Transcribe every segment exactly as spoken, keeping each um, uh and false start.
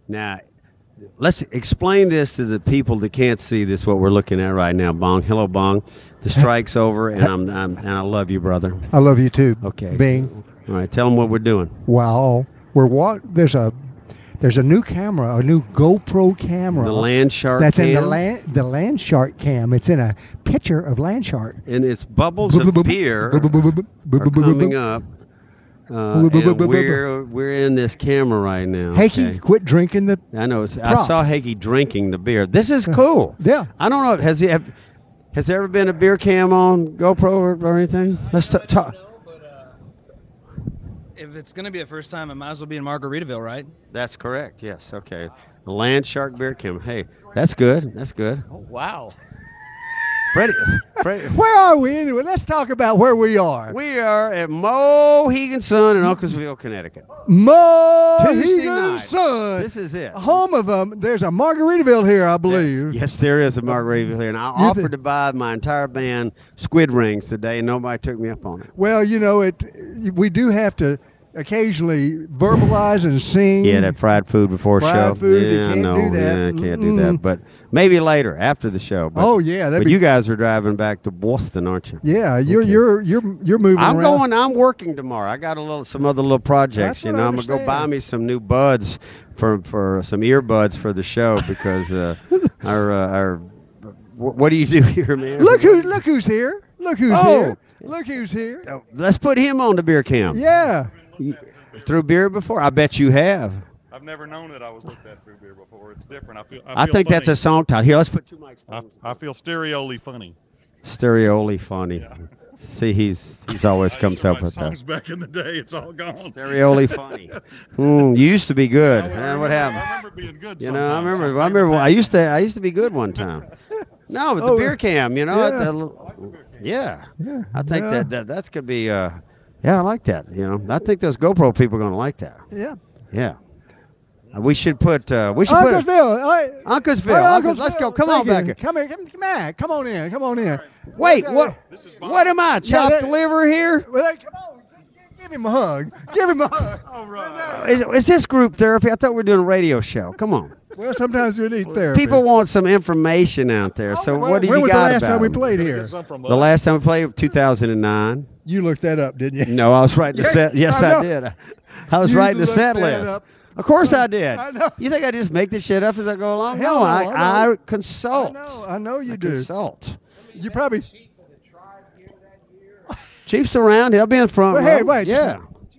Now, let's explain this to the people that can't see this. What we're looking at right now, Bong. Hello, Bong. The strike's over, and I'm, I'm and I love you, brother. I love you too. Okay. Bing. All right. Tell them what we're doing. Wow. We're what? There's a there's a new camera, a new GoPro camera. The Land Shark. That's cam, in the land the Land Shark cam. It's in a picture of Land Shark. and it's bubbles of beer are coming up. Uh, and we're we're in this camera right now. Hakey, okay? quit drinking the. I know. It's, I prop. saw Hakey drinking the beer. This is cool. Yeah. I don't know. Has he? Have, has there ever been a beer cam on GoPro or, or anything? Let's t- talk. If it's going to be the first time, it might as well be in Margaritaville, right? That's correct. Yes. Okay. The Land Shark beer cam. Hey, that's good. That's good. Oh, wow. Freddie. Freddie. Where are we anyway? Let's talk about where we are. We are at Mohegan Sun in Uncasville, Connecticut. Tuesday Mohegan night. Sun. This is it. Home of um. There's a Margaritaville here, I believe. Yes, there is a Margaritaville here, and I You offered thi- to buy my entire band squid rings today, and nobody took me up on it. Well, you know it. We do have to occasionally verbalize and sing. Yeah, that fried food before Fried show. food, you yeah, can't no, do that. Yeah, I can't do Mm-mm. that. But maybe later after the show. But, Oh, yeah, that'd but be- you guys are driving back to Boston, aren't you? Yeah, you're Okay. you're you're you're moving I'm around. going. I'm working tomorrow. I got a little, some other little projects. That's You what know, I I'm gonna go buy understand. me some new buds for for some earbuds for the show because uh, our uh, our. wh- What do you do here, man? Look who look who's here. Look who's Oh. here. Look who's here. Oh, let's put him on the beer cam. Yeah. Through beer before? I bet you have. I've never known that I was looked at through beer before. It's different. I feel. I, I feel think that's a funny. song title. Here, let's put two mics. I, I feel stereoly funny. Stereoly funny. See, he's he's always I comes used to up write with that. songs back in the day. It's all gone. Stereoly funny. Mm, you used to be good. I Man, remember- what happened? I remember being good. You know, I sometimes. remember. I remember. I used to. I used to be good one time. No, but the Oh, beer cam. You know. yeah. at the- yeah. Yeah. I think yeah. that, that that's gonna be. Uh, yeah, I like that. You know, I think those GoPro people are gonna like that. Yeah. Yeah. Uh, we should put. Uh, we should put. Uncasville. All right. Uncasville. All right, Uncas- let's go. Come Thank on you. back here. Come here. Come, come back. Come on in. Come on in. Wait, Yeah, what? This is Bob. What am I? Chopped that- liver here? Well, hey, come on. Give, give him a hug. Give him a hug. All right. Is, is this group therapy? I thought we were doing a radio show. Come on. Well, sometimes we need therapy. People want some information out there. So Well, what do you when was got the last about time we them? played here? Get some from The us. last time we played, two thousand nine. You looked that up, didn't you? No, I was writing the Yeah, set. Yes, I I, know. did. I was You writing the looked set that list. up. Of course I did. I know. You think I just make this shit up as I go along? Hell no, no, I, I know. I consult. I know. I know you I do. consult. You probably. Chief's around. He'll be in front Wait, row. hey, wait, just a yeah.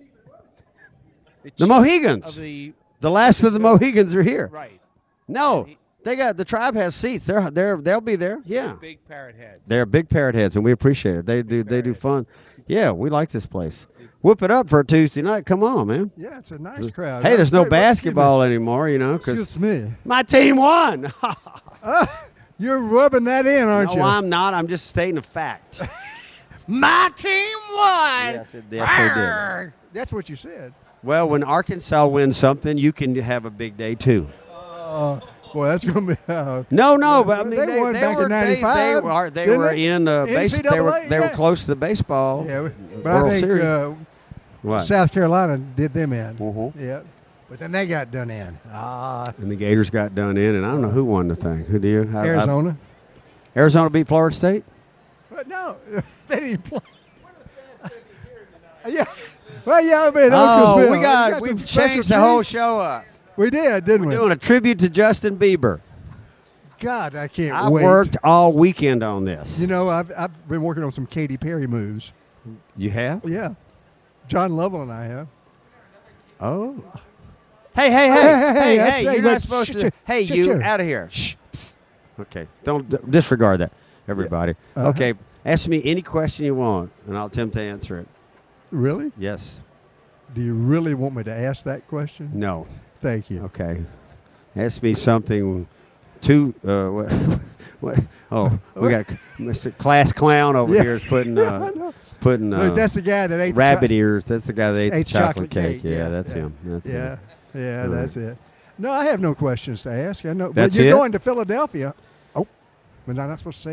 The Mohegans. Of the The last of the Mohegans are here. right, No, they got the tribe has seats. They're they're they'll be there. Yeah, big parrot heads. they're big parrot heads, and we appreciate it. They do they do fun. Yeah, we like this place. Whoop it up for a Tuesday night. Come on, man. Yeah, it's a nice crowd. Hey, there's no Wait, wait, basketball anymore, you know, because Excuse me. my team won. You're rubbing that in, aren't no, you? I'm not. I'm just stating a fact. My team won. Yes, it- yes, they did. Arr! That's what you said. Well, when Arkansas wins something, you can have a big day too. Uh, boy, that's gonna be. Uh, No, no, but I mean They they, won they back in were, they- They, ninety-five, were they didn't were they? in uh, base. They were N C double A, they were yeah. close to baseball. yeah, we- but World I think Series. uh, What? South Carolina did them in. Mhm. Yeah, but then they got done in. Ah, And the Gators got done in, and I don't know who won the thing. Who do you? I- I- Arizona. Arizona beat Florida State. But no, they didn't play. yeah. Well, yeah, I mean, Oh, Uncasville. we got, some we've special changed the whole treats. show up. We did, didn't we? Doing a tribute to Justin Bieber. God, I can't I wait. worked all weekend on this. You know, I've I've been working on some Katy Perry moves. You have? Yeah, John Lovell and I have. Oh. Hey, hey, hey, Hey, hey, hey, hey, hey, that's- you're hey, not wait, supposed shh, to. shh, Hey, shh, you, shh. out of here. Shh. Psst. Okay, don't d- disregard that, everybody. Uh-huh. Okay, ask me any question you want, and I'll attempt to answer it. Really? Yes. Do you really want me to ask that question? No. Thank you. Okay. Ask me something. Too. Uh, what, what? Oh, we got Mister Class Clown over Yeah. here is putting I uh, know. putting Look, uh, that's the guy that ate the rabbit cho- ears. That's the guy that ate, ate the chocolate, cake. cake. Yeah, that's him. That's yeah, him. yeah, All right. that's it. No, I have no questions to ask. I know. That's but you're it? going to Philadelphia. Oh, was I not supposed to say that?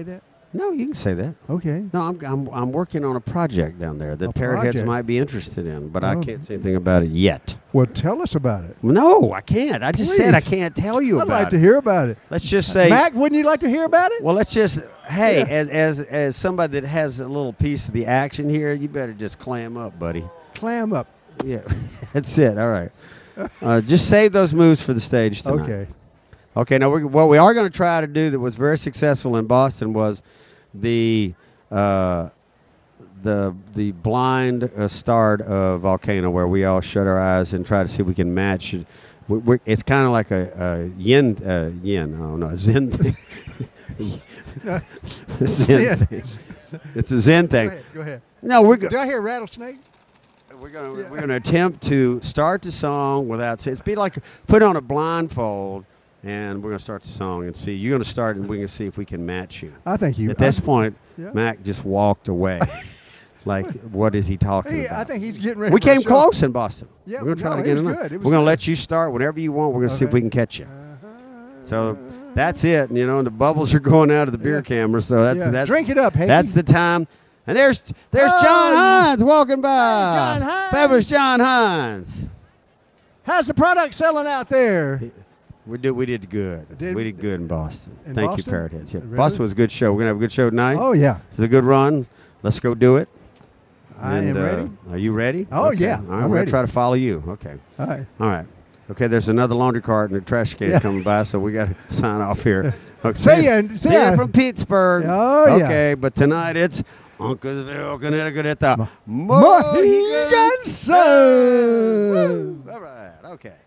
No, you can say that. Okay. No, I'm, I'm, I'm working on a project down there that A Parrot Heads project. might be interested in, but I Oh. can't say anything about it yet. Well, tell us about it. No, I can't. I just said I Please. can't tell you I'd about like to it. hear about it. Let's just say, Mac, wouldn't you like to hear about it? well, let's just, hey, Yeah. as, as, as somebody that has a little piece of the action here, you better just clam up, buddy. Clam up. Yeah, that's it. All right. Uh, just save those moves for the stage tonight. Okay. Okay, now we're, what we are going to try to do that was very successful in Boston was the uh, the the blind uh, start of Volcano, where we all shut our eyes and try to see if we can match it. We, we're, it's kind of like a, a yin uh, yin. I don't know, a Zen thing. A Zen Zen. thing. It's a Zen Go thing. ahead. Go ahead. No, we're go- Did I hear rattlesnake? we're gonna Yeah. we're gonna attempt to start the song without saying. It's be like put on a blindfold. And we're going to start the song and see. You're going to start and we can see if we can match you. I think you. At this I, point, yeah. Mac just walked away. Like, what is he talking Hey, about? I think he's getting ready. we for a came show. close in Boston. Yeah, we're going to try no, to it get was in. good. It We're was going to good. let you start whenever you want. We're going to see if Okay. we can catch you. Uh-huh. So that's it. You know, and the bubbles are going out of the beer Yeah. camera. So that's Yeah. that's Drink it up, hey. that's the time. And there's there's Oh, John Hines walking by. John Hines. Fabulous John Hines. How's the product selling out there? We did we did good. Did- we did good in Boston. In Thank Boston? you, Parrot Heads. Yeah. Really? Boston was a good show. We're gonna have a good show tonight. Oh yeah, It's a good run. Let's go do it. I And, am uh, ready. Are you ready? Oh, Okay. yeah, All right, I'm we're gonna ready. try to follow you. Okay. All right. All right. Okay. There's another laundry cart and a trash can Yeah. coming by, so we got to sign off here. Okay. See ya, see See ya ya. from Pittsburgh. Oh, yeah. Okay, but tonight it's Uncasville, Connecticut at the Mohegan Mohegan Sun. Sun. Woo. All right. Okay.